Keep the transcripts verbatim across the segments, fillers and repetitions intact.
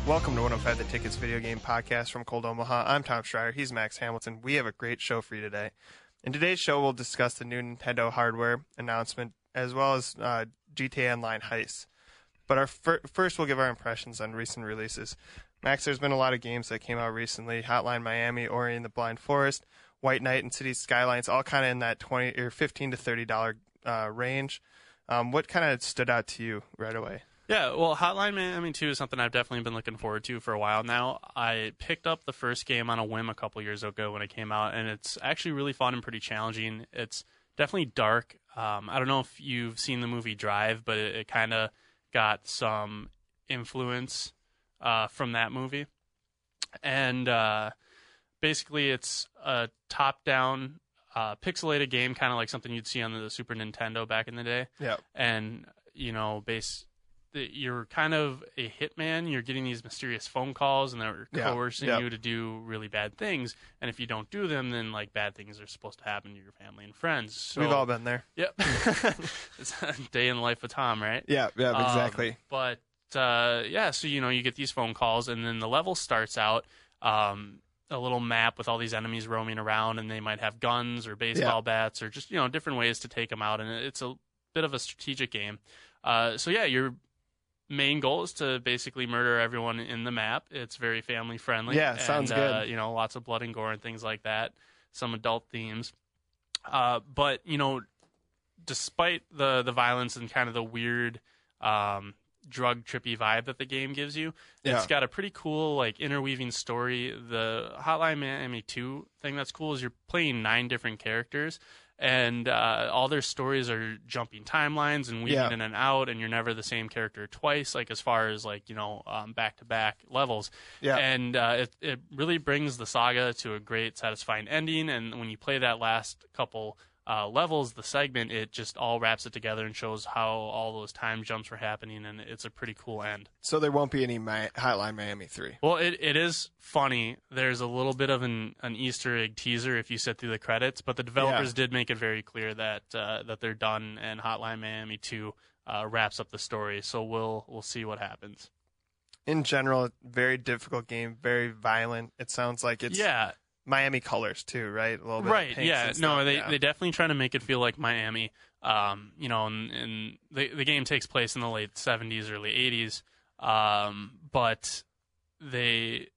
Welcome to one oh five The Tickets video game podcast from Cold Omaha. I'm Tom Schreier. He's Max Hamilton. We have a great show for you today. In today's show, we'll discuss the new Nintendo hardware announcement as well as uh, G T A Online Heist. But our fir- first, we'll give our impressions on recent releases. Max, there's been a lot of games that came out recently. Hotline Miami, Ori and the Blind Forest, White Knight, and Cities Skylines, all kind of in that twenty or fifteen to thirty dollars uh, range. Um, what kind of stood out to you right away? Yeah, well, Hotline Miami two is something I've definitely been looking forward to for a while now. I picked up the first game on a whim a couple years ago when it came out, and it's actually really fun and pretty challenging. It's definitely dark. Um, I don't know if you've seen the movie Drive, but it, it kind of got some influence uh, from that movie. And uh, basically, it's a top-down, uh, pixelated game, kind of like something you'd see on the Super Nintendo back in the day. Yeah. And, you know, base... you're kind of a hitman. You're getting these mysterious phone calls, and they're Yeah, coercing yeah. you to do really bad things. And if you don't do them, then like bad things are supposed to happen to your family and friends. So, We've all been there. Yep. It's a day in the life of Tom, right? Yeah, yeah, exactly. Um, but uh, yeah, so you know, you get these phone calls, and then the level starts out um, a little map with all these enemies roaming around, and they might have guns or baseball Yeah. bats or just you know different ways to take them out. And it's a bit of a strategic game. Uh, so yeah, you're main goal is to basically murder everyone in the map. It's very family friendly. Yeah, and, sounds uh, good. You know, lots of blood and gore and things like that. Some adult themes. Uh, but, you know, despite the, the violence and kind of the weird um, drug trippy vibe that the game gives you, it's Yeah. got a pretty cool, like, interweaving story. The Hotline Miami two thing that's cool is you're playing nine different characters. And uh, all their stories are jumping timelines and weaving Yeah. in and out, and you're never the same character twice, like as far as like you know um, back-to-back levels. Yeah. And uh, it it really brings the saga to a great, satisfying ending. And when you play that last couple uh, levels, the segment, it just all wraps it together and shows how all those time jumps were happening, and it's a pretty cool end. So there won't be any Mi- Hotline Miami three. Well, it, it is funny. There's a little bit of an, an Easter egg teaser if you sit through the credits, but the developers Yeah. did make it very clear that uh, that they're done, and Hotline Miami two uh, wraps up the story. So we'll we'll see what happens. In general, very difficult game, very violent. It sounds like it's yeah, Miami colors too, right? A little bit of right. pinks Yeah, and no, stuff. they yeah. they definitely try to make it feel like Miami. Um, you know, and, and the the game takes place in the late seventies, early eighties. Um, but they,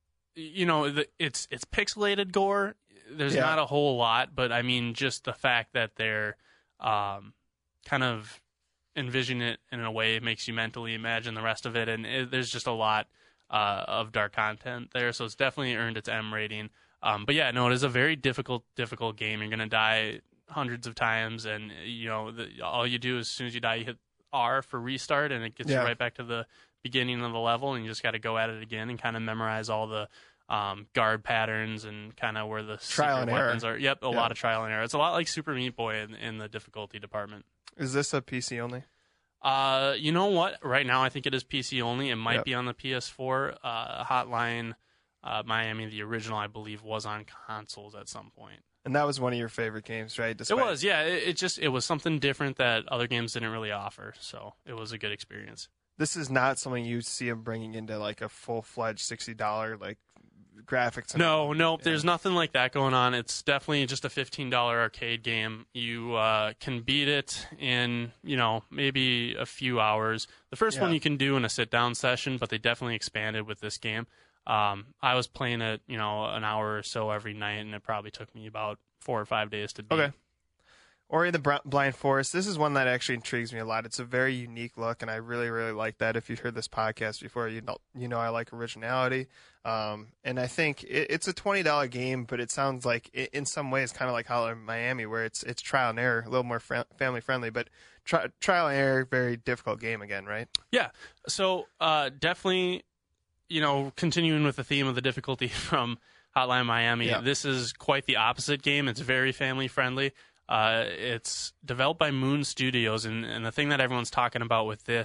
you know, the, it's it's pixelated gore. There's Yeah. not a whole lot, but I mean, just the fact that they're um, kind of envision it in a way makes you mentally imagine the rest of it, and it, there's just a lot uh, of dark content there. So it's definitely earned its M rating. Um, but yeah, no, it is a very difficult, difficult game. You're gonna die hundreds of times, and you know, the, all you do is, as soon as you die, you hit R for restart, and it gets Yeah. you right back to the beginning of the level, and you just got to go at it again and kind of memorize all the um, guard patterns and kind of where the Trial secret and error. weapons are. Yep, a Yeah. lot of trial and error. It's a lot like Super Meat Boy in, in the difficulty department. Is this a P C only? Uh, you know what? Right now, I think it is P C only. It might Yep. be on the P S four. Uh, Hotline uh, Miami, the original, I believe, was on consoles at some point. And that was one of your favorite games, right? Despite- It was, yeah. It, it just it was something different that other games didn't really offer. So it was a good experience. This is not something you see them bringing into like a full-fledged sixty dollars like graphics. and- No, no, Yeah. there's nothing like that going on. It's definitely just a fifteen dollars arcade game. You uh, can beat it in, you know, maybe a few hours. The first Yeah. one you can do in a sit-down session, but they definitely expanded with this game. Um, I was playing it, you know, an hour or so every night, and it probably took me about four or five days to beat. Okay. Ori the Br- Blind Forest. This is one that actually intrigues me a lot. It's a very unique look, and I really, really like that. If you've heard this podcast before, you know, you know I like originality. Um, and I think it, it's a twenty dollars game, but it sounds like, it, in some ways, kind of like Hotline Miami, where it's it's trial and error, a little more fr- family friendly, but tri- trial and error, very difficult game again, right? Yeah. So uh, definitely, you know, continuing with the theme of the difficulty from Hotline Miami, Yeah. this is quite the opposite game. It's very family friendly. Uh, it's developed by Moon Studios, and, and the thing that everyone's talking about with this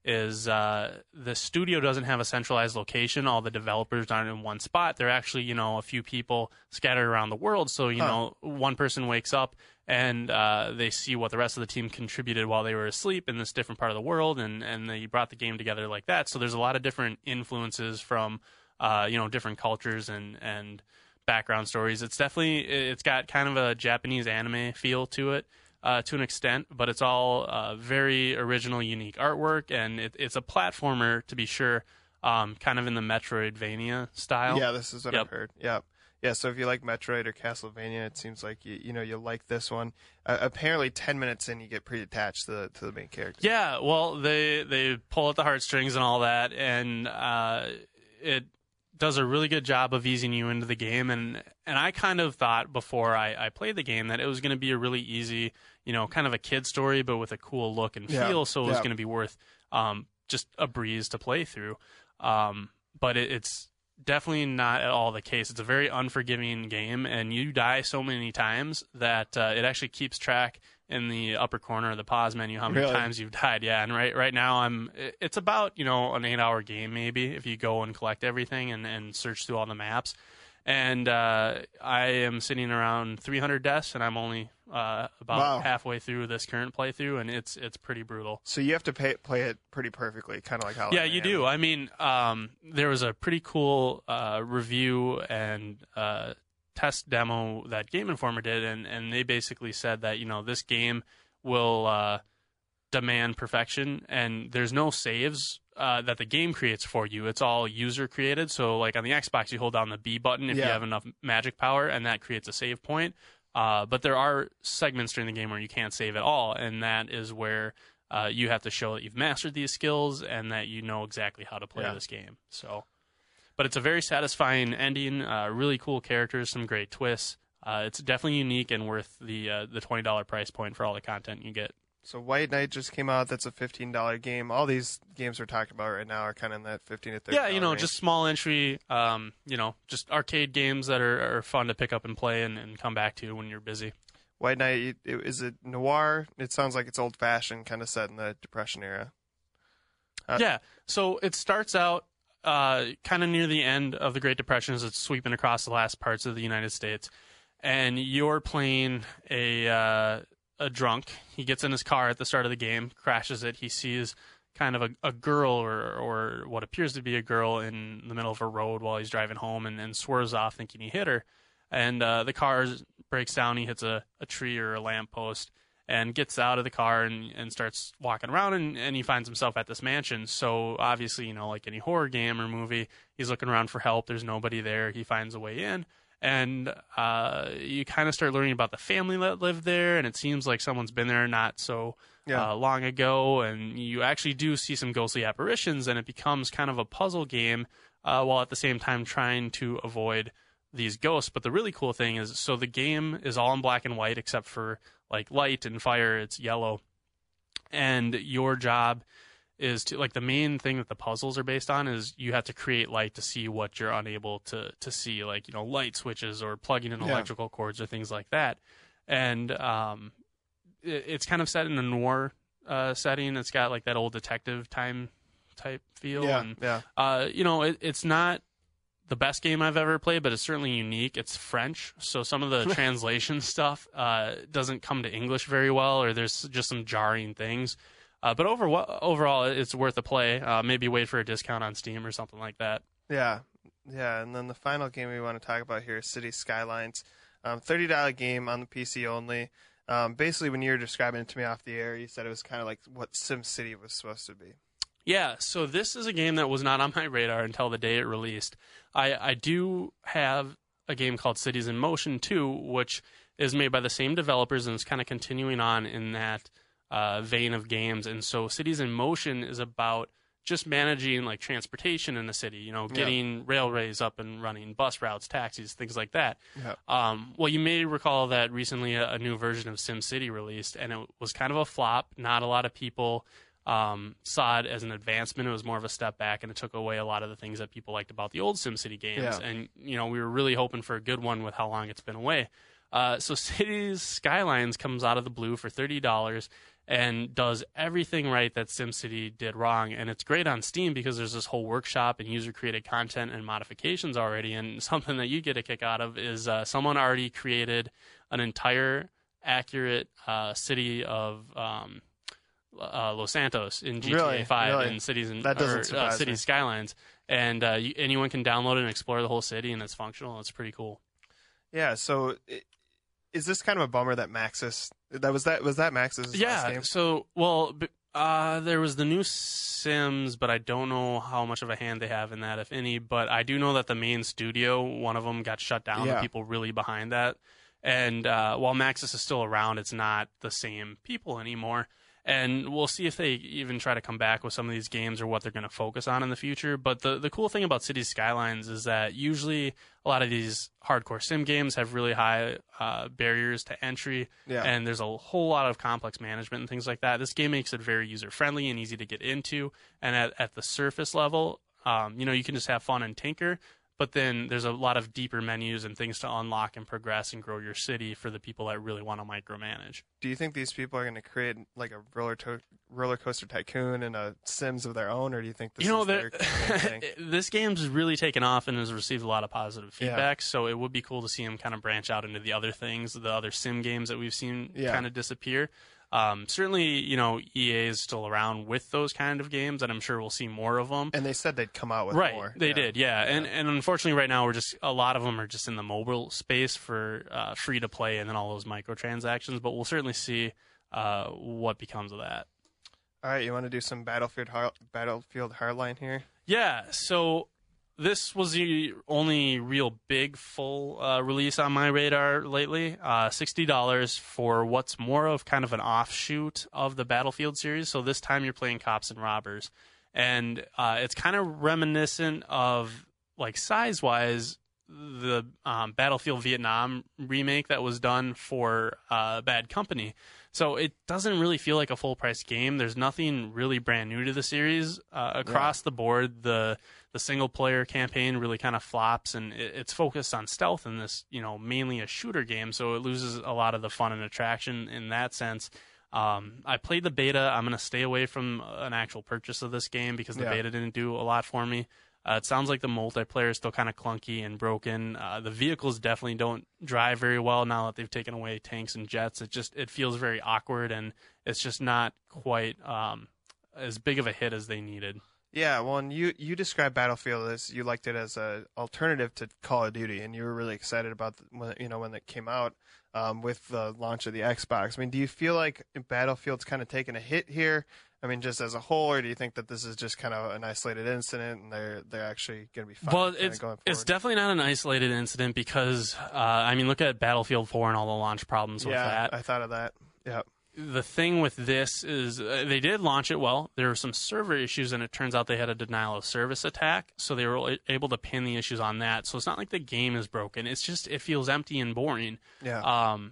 is uh, the studio doesn't have a centralized location. All the developers aren't in one spot. They're actually, you know, a few people scattered around the world. So, you Huh. know, one person wakes up and uh, they see what the rest of the team contributed while they were asleep in this different part of the world, and, and they brought the game together like that. So there's a lot of different influences from, uh, you know, different cultures and, and background stories. It's definitely, it's got kind of a Japanese anime feel to it. Uh, to an extent, but it's all uh, very original, unique artwork, and it, it's a platformer, to be sure, um, kind of in the Metroidvania style. Yeah, this is what Yep. I've heard. Yeah. Yeah, so if you like Metroid or Castlevania, it seems like you you know you like this one. Uh, apparently, ten minutes in, you get pretty attached to the to the main character. Yeah, well, they they pull at the heartstrings and all that, and uh, it does a really good job of easing you into the game. And and I kind of thought before I, I played the game that it was going to be a really easy, you know, kind of a kid story, but with a cool look and Yeah, feel. So it was yeah. going to be worth um, just a breeze to play through. Um, but it, it's definitely not at all the case. It's a very unforgiving game, and you die so many times that uh, it actually keeps track in the upper corner of the pause menu how many Really? times you've died. Yeah, and right right now I'm it- it's about, you know, an eight hour game maybe if you go and collect everything and, and search through all the maps. And uh, I am sitting around three hundred deaths, and I'm only uh, about Wow. halfway through this current playthrough, and it's it's pretty brutal. So you have to pay, play it pretty perfectly, kind of like how. Yeah, you do. I mean, um, there was a pretty cool uh, review and uh, test demo that Game Informer did, and, and they basically said that, you know, this game will uh, demand perfection, and there's no saves uh, that the game creates for you. It's all user created. So, like on the Xbox, you hold down the B button if Yeah. you have enough magic power, and that creates a save point. Uh, but there are segments during the game where you can't save at all, and that is where uh, you have to show that you've mastered these skills and that you know exactly how to play Yeah. this game. So, but it's a very satisfying ending. Uh, really cool characters, some great twists. Uh, it's definitely unique and worth the uh, the twenty dollars price point for all the content you get. So White Knight just came out. That's a fifteen dollar game. All these games we're talking about right now are kind of in that fifteen to thirty. Yeah, you know, just small entry, um, you know, just arcade games that are, are fun to pick up and play and, and come back to when you're busy. White Knight. It, is it noir? It sounds like it's old fashioned, kind of set in the Depression era. Uh, Yeah, so it starts out uh, kind of near the end of the Great Depression as it's sweeping across the last parts of the United States, and you're playing a uh, a drunk. He gets in his car at the start of the game, crashes it. He sees kind of a, a girl or or what appears to be a girl in the middle of a road while he's driving home, and, and swerves off thinking he hit her. And uh, the car breaks down. He hits a, a tree or a lamppost and gets out of the car and, and starts walking around, and, and he finds himself at this mansion. So obviously, you know, like any horror game or movie, he's looking around for help. There's nobody there. He finds a way in. And uh, you kind of start learning about the family that lived there, and it seems like someone's been there not so Yeah. uh, long ago. And you actually do see some ghostly apparitions, and it becomes kind of a puzzle game uh, while at the same time trying to avoid these ghosts. But the really cool thing is, so the game is all in black and white except for like light and fire, it's yellow. And your job is to, like, the main thing that the puzzles are based on is you have to create light to see what you're unable to to see, like, you know, light switches or plugging in Yeah. electrical cords or things like that. And um, it, it's kind of set in a noir uh, setting. It's got like that old detective time type feel. Yeah. And Yeah. uh, you know, it, it's not the best game I've ever played, but it's certainly unique. It's French, so some of the translation stuff uh, doesn't come to English very well, or there's just some jarring things. Uh, but over, overall, it's worth a play. Uh, maybe wait for a discount on Steam or something like that. Yeah, yeah, and then the final game we want to talk about here is City Skylines. Um, thirty dollar game on the P C only. Um, basically, when you were describing it to me off the air, you said it was kind of like what SimCity was supposed to be. Yeah, so this is a game that was not on my radar until the day it released. I, I do have a game called Cities in Motion two, which is made by the same developers and is kind of continuing on in that uh, vein of games. And so Cities in Motion is about just managing like transportation in the city, you know, getting yeah. railways up and running, bus routes, taxis, things like that. Yeah. Um, well, you may recall that recently a, a new version of SimCity released, and it was kind of a flop. Not a lot of people um, saw it as an advancement. It was more of a step back, and it took away a lot of the things that people liked about the old SimCity games. Yeah. And, you know, we were really hoping for a good one with how long it's been away. Uh, so Cities Skylines comes out of the blue for thirty dollars. and does everything right that SimCity did wrong. And it's great on Steam because there's this whole workshop and user-created content and modifications already. And something that you get a kick out of is uh, someone already created an entire accurate uh, city of um, uh, Los Santos in G T A Really? five Really? and cities and That doesn't or, uh, surprise city me. skylines. And uh, you, anyone can download it and explore the whole city, and it's functional. It's pretty cool. Yeah. So, i- is this kind of a bummer that Maxis that was that was that Maxis' last Yeah. game? So, well, b- uh, there was the new Sims, but I don't know how much of a hand they have in that, if any. But I do know that the main studio, one of them, got shut down. Yeah. The people really behind that, and uh, while Maxis is still around, it's not the same people anymore. And we'll see if they even try to come back with some of these games or what they're going to focus on in the future. But the, the cool thing about Cities Skylines is that usually a lot of these hardcore sim games have really high uh, barriers to entry. Yeah. And there's a whole lot of complex management and things like that. This game makes it very user-friendly and easy to get into. And at, at the surface level, um, you know, you can just have fun and tinker. But then there's a lot of deeper menus and things to unlock and progress and grow your city for the people that really want to micromanage. Do you think these people are going to create like a roller to- roller coaster tycoon and a Sims of their own, or do you think this you know, is their main thing? this game's really taken off and has received a lot of positive Yeah. feedback. So it would be cool to see them kind of branch out into the other things, the other sim games that we've seen Yeah. kind of disappear. Um, certainly, you know, E A is still around with those kind of games, and I'm sure we'll see more of them. And they said they'd come out with Right, more. they Yeah. did, yeah. And and unfortunately, right now we're just a lot of them are just in the mobile space for uh, free to play, and then all those microtransactions. But we'll certainly see uh, what becomes of that. All right, you want to do some Battlefield Har- Battlefield Hardline here? Yeah, so this was the only real big full uh, release on my radar lately. Uh, sixty dollars for what's more of kind of an offshoot of the Battlefield series. So this time you're playing cops and robbers. And uh, it's kind of reminiscent of, like, size-wise, the um, Battlefield Vietnam remake that was done for uh, Bad Company. So it doesn't really feel like a full-price game. There's nothing really brand new to the series. Uh, across the board, the the single-player campaign really kind of flops, and it, it's focused on stealth in this, you know, mainly a shooter game, so it loses a lot of the fun and attraction in that sense. Um, I played the beta. I'm going to stay away from an actual purchase of this game because the Yeah. beta didn't do a lot for me. Uh, it sounds like the multiplayer is still kind of clunky and broken. Uh, the vehicles definitely don't drive very well now that they've taken away tanks and jets. It just it feels very awkward, and it's just not quite um, as big of a hit as they needed. Yeah, well, and you you described Battlefield as you liked it as a alternative to Call of Duty, and you were really excited about the, when you know when it came out um, with the launch of the Xbox. I mean, do you feel like Battlefield's kind of taken a hit here? I mean, just as a whole, or do you think that this is just kind of an isolated incident and they're they're actually going to be fine? Well, kinda it's going it's forward? definitely not an isolated incident because uh, I mean, look at Battlefield four and all the launch problems with yeah, that. I thought of that. Yeah, The thing with this is uh, they did launch it well. There were some server issues, and it turns out they had a denial of service attack, so they were able to pin the issues on that. So it's not like the game is broken. It's just it feels empty and boring. yeah, Um,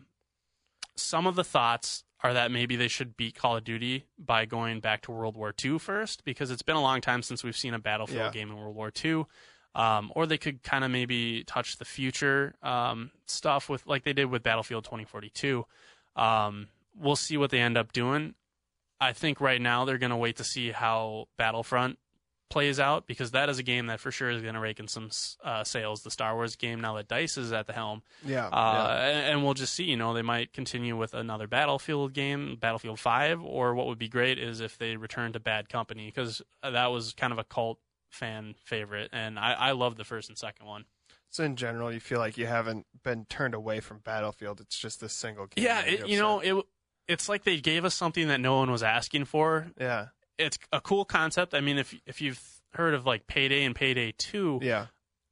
some of the thoughts are that maybe they should beat Call of Duty by going back to World War Two first, because it's been a long time since we've seen a Battlefield Yeah. game in World War Two. Um, or they could kind of maybe touch the future um, stuff with like they did with Battlefield twenty forty-two. Um, we'll see what they end up doing. I think right now they're going to wait to see how Battlefront plays out, because that is a game that for sure is going to rake in some uh, sales. The Star Wars game, now that DICE is at the helm. yeah, Uh, yeah. and, and we'll just see, you know, they might continue with another Battlefield game, Battlefield five, or what would be great is if they return to Bad Company, because that was kind of a cult fan favorite, and I, I love the first and second one. So in general, you feel like you haven't been turned away from Battlefield. It's just this single game. Yeah, that made it, you know, upset. it it's like they gave us something that no one was asking for. yeah, It's a cool concept. I mean, if if you've heard of like Payday and Payday two, yeah,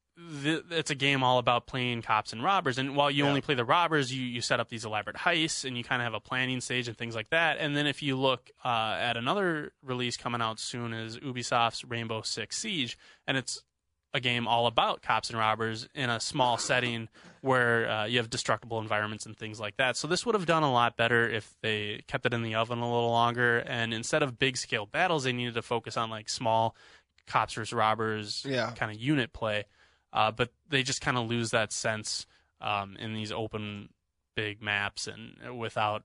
th- it's a game all about playing cops and robbers. And while you Yeah. only play the robbers, you, you set up these elaborate heists, and you kind of have a planning stage and things like that. And then if you look uh, at another release coming out soon is Ubisoft's Rainbow Six Siege, and it's a game all about cops and robbers in a small setting where uh, you have destructible environments and things like that. So this would have done a lot better if they kept it in the oven a little longer. And instead of big scale battles, they needed to focus on like small cops versus robbers Yeah. kind of unit play. Uh, but they just kind of lose that sense um, in these open big maps and without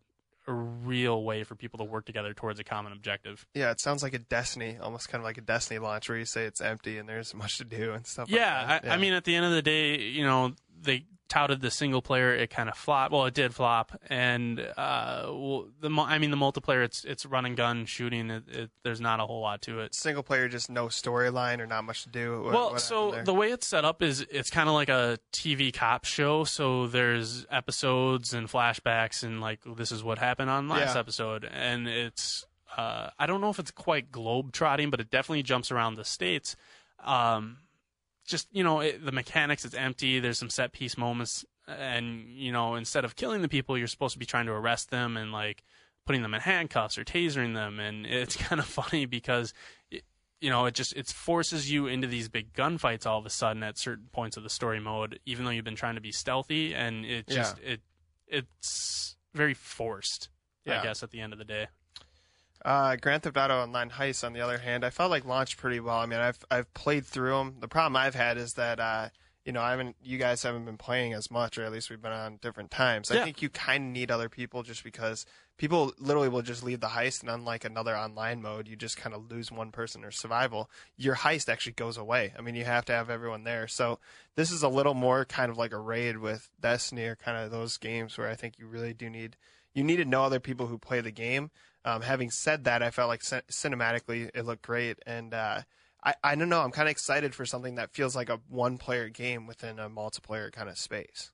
a real way for people to work together towards a common objective. Yeah, it sounds like a Destiny, almost kind of like a Destiny launch where you say it's empty and there's much to do and stuff yeah, like that. I, Yeah, I mean, at the end of the day, you know, they touted the single player, it kind of flopped. Well, it did flop, and uh, well, the I mean the multiplayer, it's it's run and gun shooting. It, it, there's not a whole lot to it. single player, just no storyline or not much to do. What, Well, what so the way it's set up is it's kind of like a T V cop show. So there's episodes and flashbacks, and like this is what happened on last Yeah. episode, and it's uh, I don't know if it's quite globe trotting, but it definitely jumps around the states. Um, just you know it, the mechanics, it's empty. There's some set piece moments, and you know instead of killing the people, you're supposed to be trying to arrest them and like putting them in handcuffs or tasering them, and it's kind of funny because it, you know it just it forces you into these big gunfights all of a sudden at certain points of the story mode, even though you've been trying to be stealthy, and it just Yeah. it it's very forced. Yeah. I guess at the end of the day. Uh, Grand Theft Auto Online Heist, on the other hand, I felt like launched pretty well. I mean, I've I've played through them. The problem I've had is that uh, you know I haven't, you guys haven't been playing as much, or at least we've been on different times. I Yeah. think you kind of need other people, just because people literally will just leave the heist, and unlike another online mode, you just kind of lose one person or survival. Your heist actually goes away. I mean, you have to have everyone there. So this is a little more kind of like a raid with Destiny, or kind of those games where I think you really do need you need to know other people who play the game. Um, having said that, I felt like cin- cinematically it looked great, and uh, I, I don't know, I'm kind of excited for something that feels like a one-player game within a multiplayer kind of space.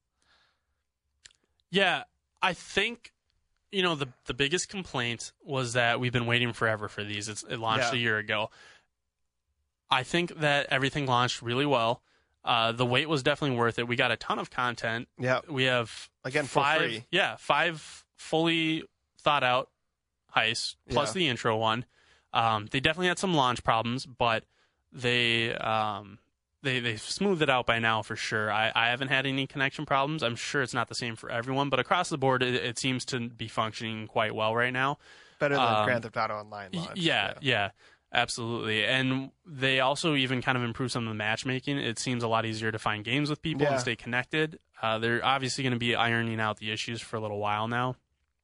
Yeah, I think you know the the biggest complaint was that we've been waiting forever for these. It's, it launched Yeah. a year ago. I think that everything launched really well. Uh, the wait was definitely worth it. We got a ton of content. Yeah, We have Again, for five, free. yeah, five fully thought out heists plus Yeah. the intro one. Um, they definitely had some launch problems, but they um, they they smoothed it out by now for sure. I, I haven't had any connection problems. I'm sure it's not the same for everyone, but across the board, it, it seems to be functioning quite well right now. better than um, Grand Theft Auto Online Y- launch. Yeah, yeah, absolutely. And they also even kind of improved some of the matchmaking. It seems a lot easier to find games with people Yeah. and stay connected. Uh, they're obviously going to be ironing out the issues for a little while now.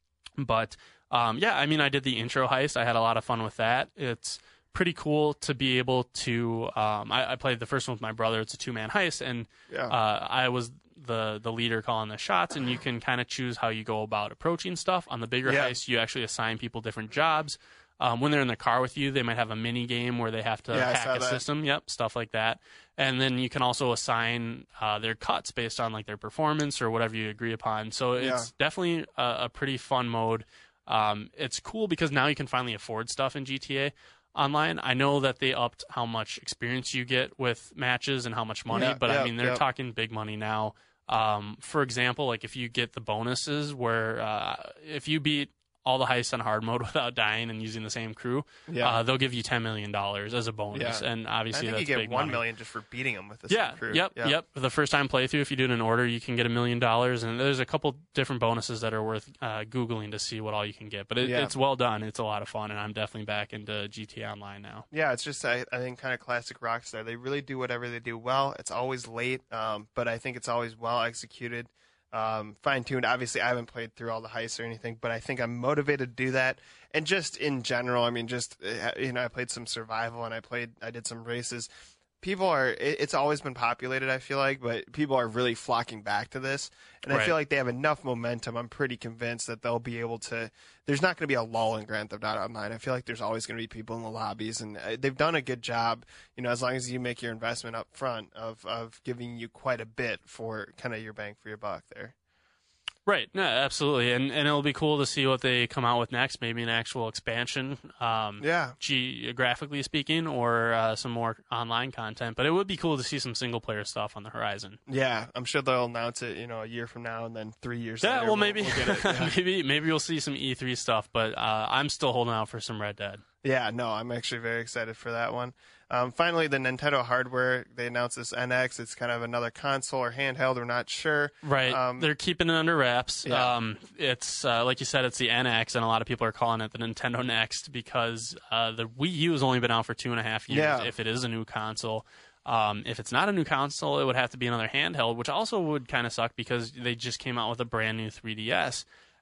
But um, yeah, I mean, I did the intro heist. I had a lot of fun with that. It's pretty cool to be able to. Um, I, I played the first one with my brother. It's a two-man heist, and Yeah. uh, I was the the leader calling the shots, and you can kind of choose how you go about approaching stuff. On the bigger Yeah. heist, you actually assign people different jobs. Um, when they're in the car with you, they might have a mini game where they have to Yeah, I hack saw a that. system. Yep, stuff like that. And then you can also assign uh, their cuts based on like their performance or whatever you agree upon. So it's Yeah. definitely a, a pretty fun mode. Um, it's cool because now you can finally afford stuff in G T A Online. I know that they upped how much experience you get with matches and how much money, Yeah, but yeah, I mean they're yeah. talking big money now. Um, for example, like if you get the bonuses where uh, if you beat all the heists on hard mode without dying and using the same crew, Yeah. uh, they'll give you ten million dollars as a bonus. Yeah. And I obviously think that's you get big one money. million just for beating them with the Yeah, same crew. yep, yeah. yep. For the first time playthrough, if you do it in order, you can get a million dollars, and there's a couple different bonuses that are worth uh, googling to see what all you can get. But it, Yeah. it's well done. It's a lot of fun, and I'm definitely back into G T A Online now. Yeah, it's just I, I think kind of classic Rockstar. They really do whatever they do well. It's always late, um, but I think it's always well executed, um, fine tuned. Obviously, I haven't played through all the heists or anything, but I think I'm motivated to do that. And just in general, I mean, just uh, you know, I played some survival and I played, I did some races. People are, it, it's always been populated, I feel like, but people are really flocking back to this. And I Right. feel like they have enough momentum. I'm pretty convinced that they'll be able to, there's not going to be a lull in Grand Theft Auto Online. I feel like there's always going to be people in the lobbies, and uh, they've done a good job, you know, as long as you make your investment up front of, of giving you quite a bit for kind of your bang for your buck there. Right. No, absolutely. And and it'll be cool to see what they come out with next. Maybe an actual expansion, um, Yeah. geographically speaking, or uh, some more online content. But it would be cool to see some single player stuff on the horizon. Yeah. I'm sure they'll announce it, you know, a year from now, and then three years Yeah. later. Well, maybe we'll get it. Yeah. maybe maybe we'll see some E three stuff. But uh, I'm still holding out for some Red Dead. Yeah, no, I'm actually very excited for that one. Um, finally, the Nintendo hardware, they announced this N X. It's kind of another console or handheld. We're not sure. Right. Um, They're keeping it under wraps. Yeah. Um, it's, uh, like you said, it's the N X, and a lot of people are calling it the Nintendo Next because uh, the Wii U has only been out for two and a half years Yeah. if it is a new console. Um, if it's not a new console, it would have to be another handheld, which also would kind of suck because they just came out with a brand new three D S.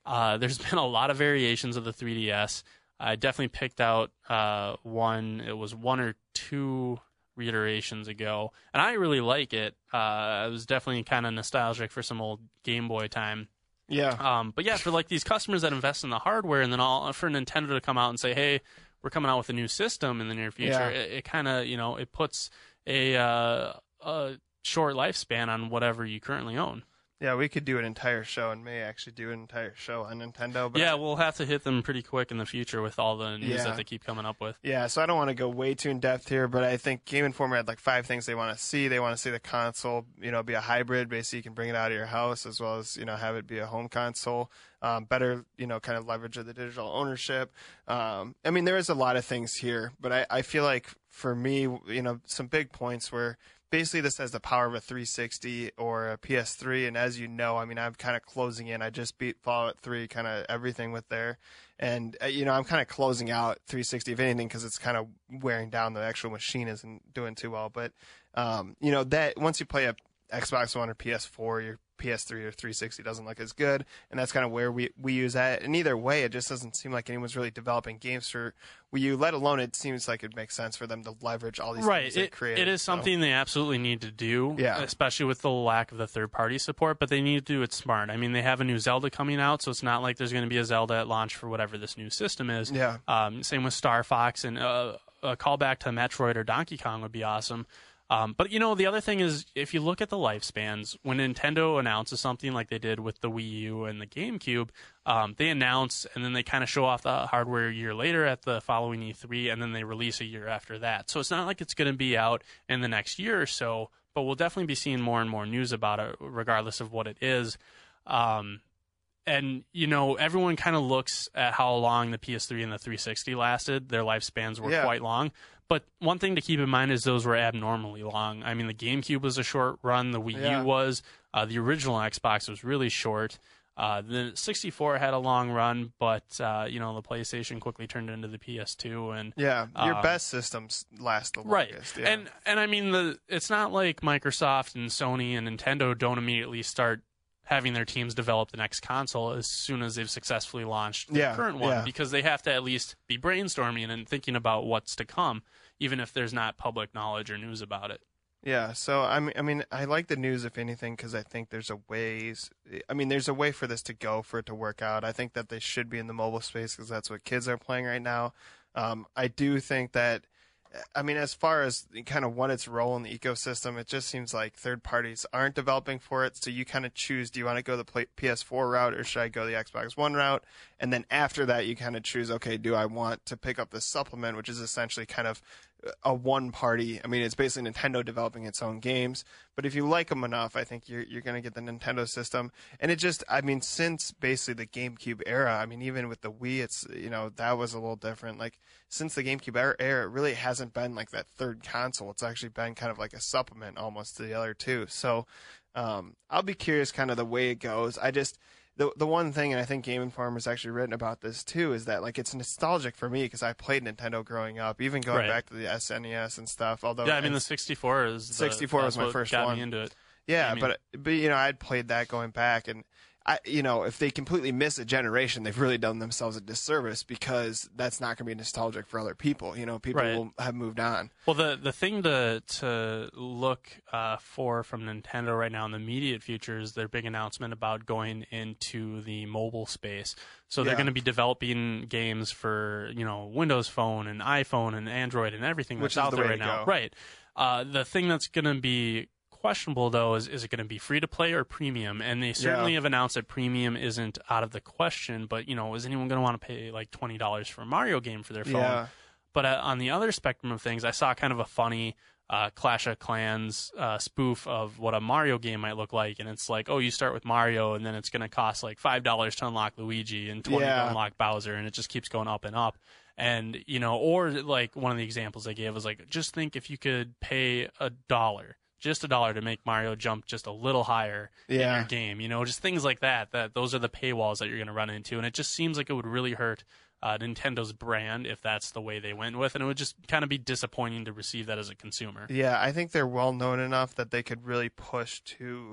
Uh, there's been a lot of variations of the three D S. I definitely picked out uh, one. It was one or two reiterations ago, and I really like it. Uh, I was definitely kind of nostalgic for some old Game Boy time. Yeah. Um, but yeah, for like these customers that invest in the hardware, and then all for Nintendo to come out and say, "Hey, we're coming out with a new system in the near future," Yeah. it, it kind of you know it puts a, uh, a short lifespan on whatever you currently own. Yeah, we could do an entire show, and may actually do an entire show on Nintendo. But yeah, I, we'll have to hit them pretty quick in the future with all the news Yeah. that they keep coming up with. Yeah, so I don't want to go way too in depth here, but I think Game Informer had like five things they want to see. They want to see the console, you know, be a hybrid. Basically, you can bring it out of your house as well as, you know, have it be a home console. Um, better, you know, kind of leverage of the digital ownership. Um, I mean, there is a lot of things here, but I, I feel like for me, you know, some big points were basically this has the power of a three sixty or a P S three. And as you know, I mean, I'm kind of closing in. I just beat Fallout three, kind of everything with there. And, uh, you know, I'm kind of closing out three sixty, if anything, because it's kind of wearing down. The actual machine isn't doing too well. But, um, you know, that once you play a Xbox One or P S four, your P S three or three sixty doesn't look as good. And that's kind of where we, we use that. And either way, it just doesn't seem like anyone's really developing games for Wii U, let alone it seems like it makes sense for them to leverage all these right. things they It, created. it is so. something they absolutely need to do, Yeah. especially with the lack of the third-party support, but they need to do it smart. I mean, they have a new Zelda coming out, so it's not like there's going to be a Zelda at launch for whatever this new system is. Yeah. Um, same with Star Fox, and uh, a callback to Metroid or Donkey Kong would be awesome. Um, but, you know, the other thing is, if you look at the lifespans, when Nintendo announces something like they did with the Wii U and the GameCube, um, they announce and then they kind of show off the hardware a year later at the following E three, and then they release a year after that. So it's not like it's going to be out in the next year or so, but we'll definitely be seeing more and more news about it, regardless of what it is. Um, and, you know, everyone kind of looks at how long the P S three and the three sixty lasted. Their lifespans were Yeah. quite long. But one thing to keep in mind is those were abnormally long. I mean, the GameCube was a short run. The Wii Yeah. U was. Uh, the original Xbox was really short. Uh, the sixty-four had a long run, but, uh, you know, the PlayStation quickly turned into the P S two. And Yeah, your um, best systems last the Right. longest. Yeah. And, and I mean, the it's not like Microsoft and Sony and Nintendo don't immediately start having their teams develop the next console as soon as they've successfully launched the Yeah, current one, yeah. because they have to at least be brainstorming and thinking about what's to come, even if there's not public knowledge or news about it. Yeah, so I mean, I mean, I like the news if anything because I think there's a ways. I mean, there's a way for this to go for it to work out. I think that they should be in the mobile space because that's what kids are playing right now. Um, I do think that. I mean, as far as kind of what its role in the ecosystem, it just seems like third parties aren't developing for it. So you kind of choose: do you want to go the P S four route or should I go the Xbox One route? And then after that, you kind of choose: okay, do I want to pick up the supplement, which is essentially kind of a one party. I mean, it's basically Nintendo developing its own games. But if you like them enough, I think you're you're going to get the Nintendo system. And it just, I mean, since basically the GameCube era, I mean, even with the Wii, it's, you know, that was a little different. Like, since the GameCube era, era it really hasn't been like that third console. It's actually been kind of like a supplement almost to the other two. So um, I'll be curious kind of the way it goes. I just, the the one thing, and I think Game Informer's actually written about this too, is that like it's nostalgic for me because I played Nintendo growing up, even going Right. back to the S N E S and stuff. Although Yeah, I mean, and- the sixty-four is the, sixty-four was that's my what first got one. me into it. Yeah, I mean- but but you know, I'd played that going back, and I, you know, if they completely miss a generation, they've really done themselves a disservice because that's not going to be nostalgic for other people. You know, people Right. will have moved on. Well, the the thing to to look uh, for from Nintendo right now in the immediate future is their big announcement about going into the mobile space. So they're Yeah. going to be developing games for, you know, Windows Phone and iPhone and Android and everything Which that's is out the there way right to now. go. Right. Uh, the thing that's going to be questionable though is is it going to be free to play or premium? And they certainly Yeah. have announced that premium isn't out of the question. But, you know, is anyone going to want to pay like twenty dollars for a Mario game for their phone? Yeah, But uh, on the other spectrum of things, I saw kind of a funny uh, Clash of Clans uh, spoof of what a Mario game might look like, and it's like, oh, you start with Mario, and then it's going to cost like five dollars to unlock Luigi and twenty Yeah. to unlock Bowser, and it just keeps going up and up. And you know, or like one of the examples they gave was like, just think if you could pay a dollar. Just a dollar to make Mario jump just a little higher in Yeah. your game, you know, just things like that. That those are the paywalls that you're going to run into, and it just seems like it would really hurt uh, Nintendo's brand if that's the way they went with, and it would just kind of be disappointing to receive that as a consumer. yeah. I think they're well known enough that they could really push to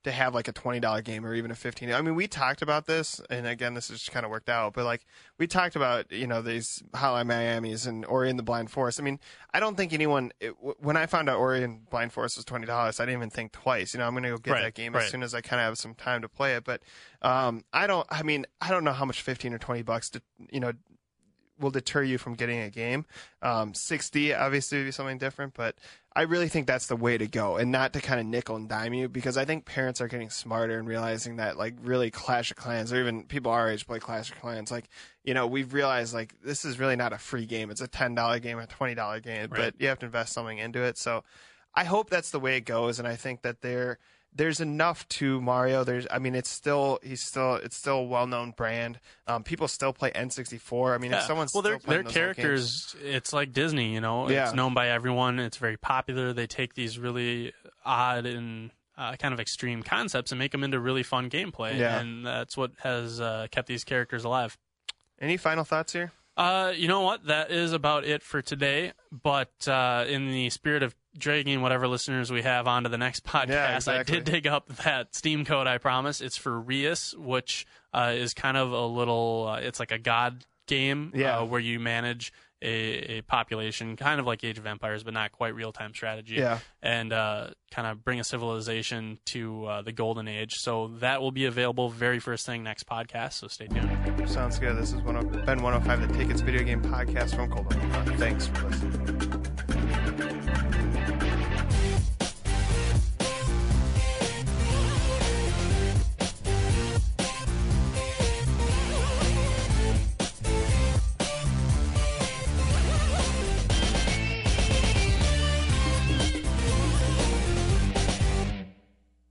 to have like a twenty dollar game or even a fifteen dollars. I mean, we talked about this, and again, this has just kind of worked out, but like we talked about, you know, these Hotline Miamis and Ori and the Blind Forest. I mean, I don't think anyone, it, when I found out Ori and Blind Forest was twenty dollars, I didn't even think twice. You know, I'm going to go get right, that game right. as soon as I kind of have some time to play it. But um, I don't, I mean, I don't know how much fifteen or twenty bucks, to, you know, will deter you from getting a game. Um, sixty obviously would be something different, but I really think that's the way to go, and not to kind of nickel and dime you, because I think parents are getting smarter and realizing that, like, really Clash of Clans, or even people our age play Clash of Clans, like, you know, we've realized, like, this is really not a free game. It's a ten dollar game, a twenty dollar game, right. but you have to invest something into it. So I hope that's the way it goes, and I think that they're there's enough to Mario. There's, I mean, it's still, he's still, it's still a well-known brand. Um, people still play N sixty-four. I mean, yeah. if someone's well, still their playing their those characters, old games, it's like Disney, you know. Yeah. It's known by everyone. It's very popular. They take these really odd and uh, kind of extreme concepts and make them into really fun gameplay, Yeah. and that's what has uh, kept these characters alive. Any final thoughts here? Uh, you know what? That is about it for today. But uh, in the spirit of dragging whatever listeners we have onto the next podcast, Yeah, exactly. I did dig up that Steam code, I promise. It's for Rias, which uh, is kind of a little, uh, it's like a god game Yeah. uh, where you manage a, a population, kind of like Age of Empires, but not quite real-time strategy. Yeah. And uh, kind of bring a civilization to uh, the golden age. So that will be available very first thing next podcast, so stay tuned. Sounds good. This has been one oh five, the Tickets Video Game Podcast from Cold Open. Thanks for listening.